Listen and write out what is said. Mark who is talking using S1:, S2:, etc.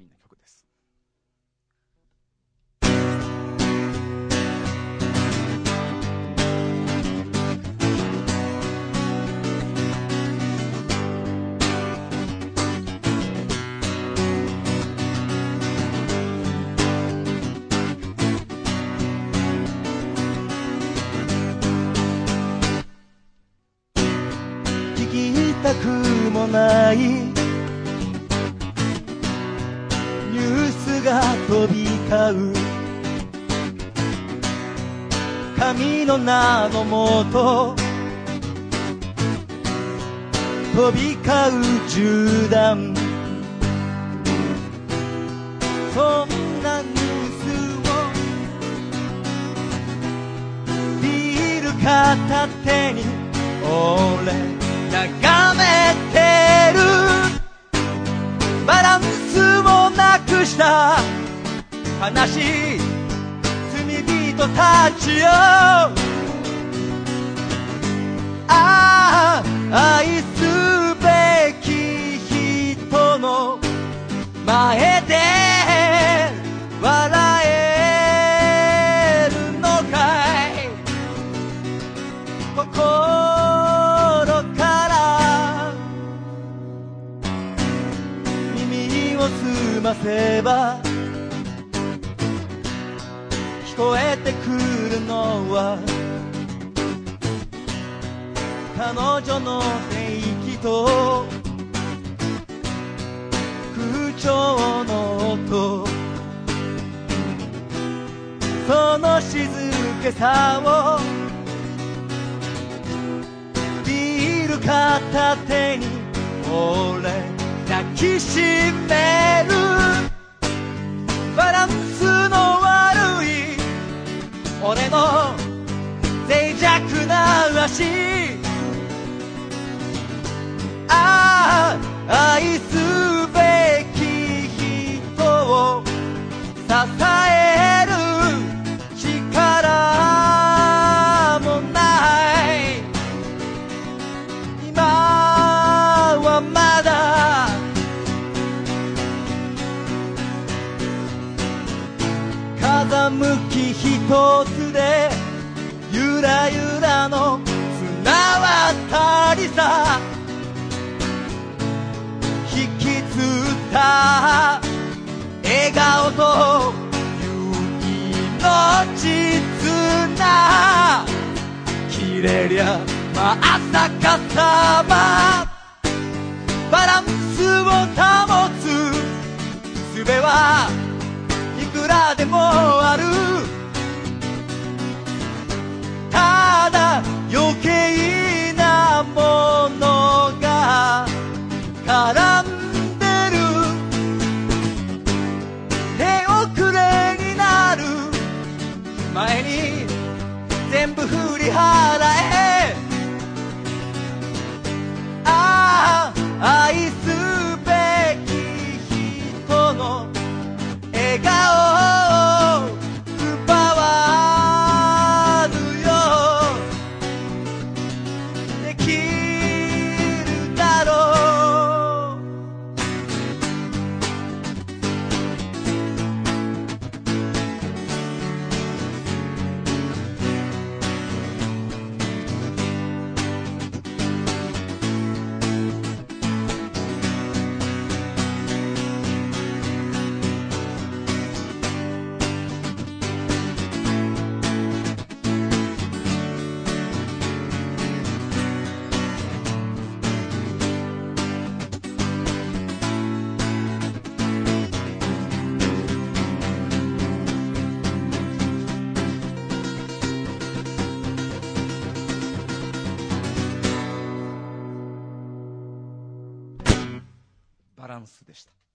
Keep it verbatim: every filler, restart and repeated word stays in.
S1: ビーな曲です。
S2: 聞きたくもないニュースが飛び交う、神の名のもと飛び交う銃弾、そんなニュースをビール片手に俺眺めてる。バランスをなくした悲しい罪人たちよ、ああ愛すべき人の前で笑えるのかい、心から耳を澄ませば聞こえてくるのは彼女の声息と空調の音、その静けさをビール片手に俺抱きしめる。バランスの悪い俺の脆弱な足、ああ愛すべき人を支える力もない、今はまだ風向き一つでゆらゆらの綱渡りさ、引きつった笑顔と勇気の絆、切れりゃまさかさま、バランスを保つ術はいくらでもある、ただ余計なものが絡んでる、手遅れになる前に全部振り払え、ああ愛すべき人の笑顔を奪わぬようできるだろう。
S1: バランスでした。